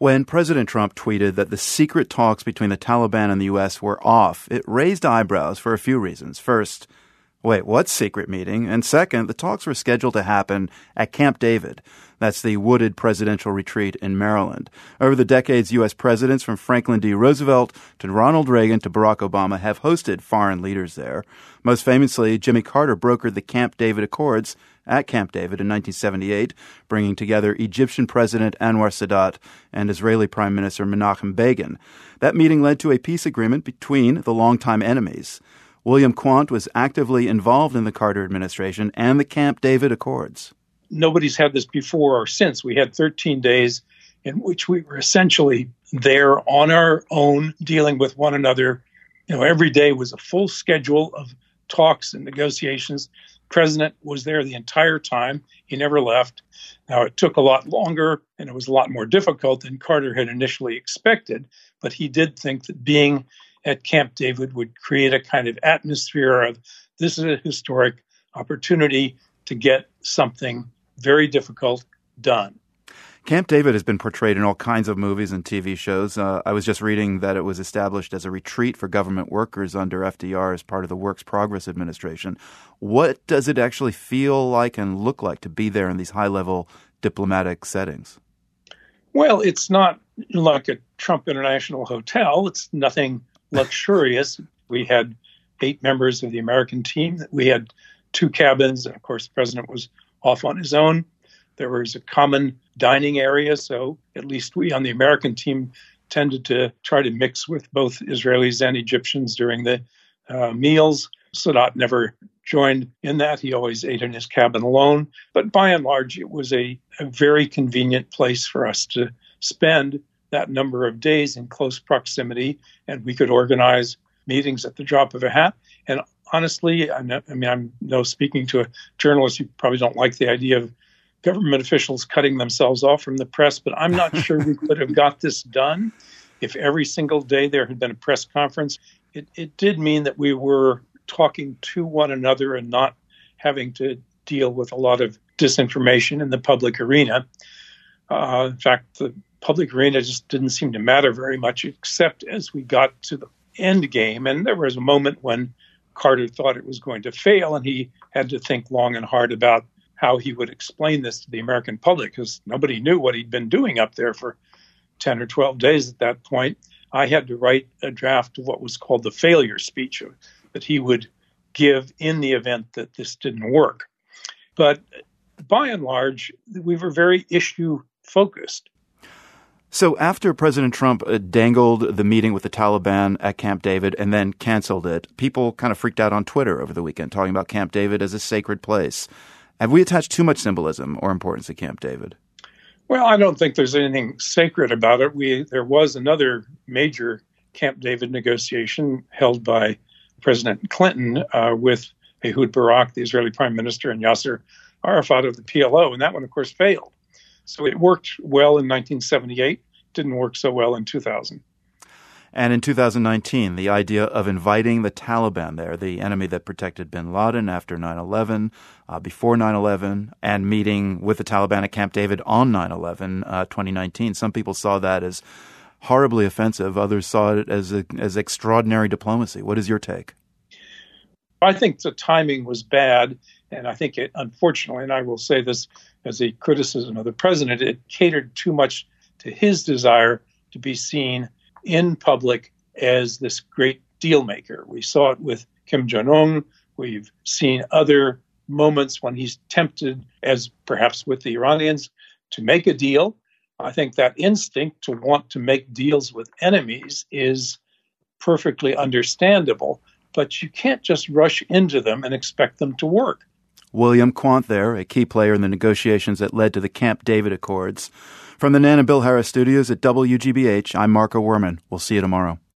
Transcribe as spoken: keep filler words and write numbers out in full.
When President Trump tweeted that the secret talks between the Taliban and the U S were off, it raised eyebrows for a few reasons. First, wait, what secret meeting? And second, the talks were scheduled to happen at Camp David. That's the wooded presidential retreat in Maryland. Over the decades, U S presidents from Franklin D. Roosevelt to Ronald Reagan to Barack Obama have hosted foreign leaders there. Most famously, Jimmy Carter brokered the Camp David Accords at Camp David in nineteen seventy-eight, bringing together Egyptian President Anwar Sadat and Israeli Prime Minister Menachem Begin. That meeting led to a peace agreement between the longtime enemies. William Quandt was actively involved in the Carter administration and the Camp David Accords. Nobody's had this before or since. We had thirteen days in which we were essentially there on our own, dealing with one another. You know, every day was a full schedule of talks and negotiations. The president was there the entire time. He never left. Now, it took a lot longer and it was a lot more difficult than Carter had initially expected, but he did think that being at Camp David would create a kind of atmosphere of this is a historic opportunity to get something very difficult done. Camp David has been portrayed in all kinds of movies and T V shows. Uh, I was just reading that it was established as a retreat for government workers under F D R as part of the Works Progress Administration. What does it actually feel like and look like to be there in these high-level diplomatic settings? Well, it's not like a Trump International Hotel. It's nothing luxurious. We had eight members of the American team. We had two cabins, and of course, the president was off on his own. There was a common dining area, so at least we on the American team tended to try to mix with both Israelis and Egyptians during the uh, meals. Sadat never joined in that. He always ate in his cabin alone. But by and large, it was a, a very convenient place for us to spend that number of days in close proximity, and we could organize meetings at the drop of a hat. And honestly, I'm not, I mean, I'm no speaking to a journalist. You probably don't like the idea of government officials cutting themselves off from the press, but I'm not sure we could have got this done if every single day there had been a press conference. It, it did mean that we were talking to one another and not having to deal with a lot of disinformation in the public arena. Uh, in fact, the public arena just didn't seem to matter very much, except as we got to the end game. And there was a moment when Carter thought it was going to fail, and he had to think long and hard about how he would explain this to the American public, because nobody knew what he'd been doing up there for ten or twelve days at that point. I had to write a draft of what was called the failure speech that he would give in the event that this didn't work. But by and large, we were very issue-focused. So after President Trump uh, dangled the meeting with the Taliban at Camp David and then canceled it, people kind of freaked out on Twitter over the weekend, talking about Camp David as a sacred place. Have we attached too much symbolism or importance to Camp David? Well, I don't think there's anything sacred about it. We there was another major Camp David negotiation held by President Clinton uh, with Ehud Barak, the Israeli prime minister, and Yasser Arafat of the P L O, and that one, of course, failed. So it worked well in nineteen seventy-eight, didn't work so well in two thousand. And in two thousand nineteen, the idea of inviting the Taliban there, the enemy that protected bin Laden after nine eleven, uh, before nine eleven, and meeting with the Taliban at Camp David on nine eleven, uh, twenty nineteen. Some people saw that as horribly offensive. Others saw it as a, as extraordinary diplomacy. What is your take? I think the timing was bad, and I think it, unfortunately, and I will say this as a criticism of the president, it catered too much to his desire to be seen in public as this great deal maker. We saw it with Kim Jong-un. We've seen other moments when he's tempted, as perhaps with the Iranians, to make a deal. I think that instinct to want to make deals with enemies is perfectly understandable, but you can't just rush into them and expect them to work. William Quandt there, a key player in the negotiations that led to the Camp David Accords. From the Nan and Bill Harris studios at W G B H, I'm Marco Werman. We'll see you tomorrow.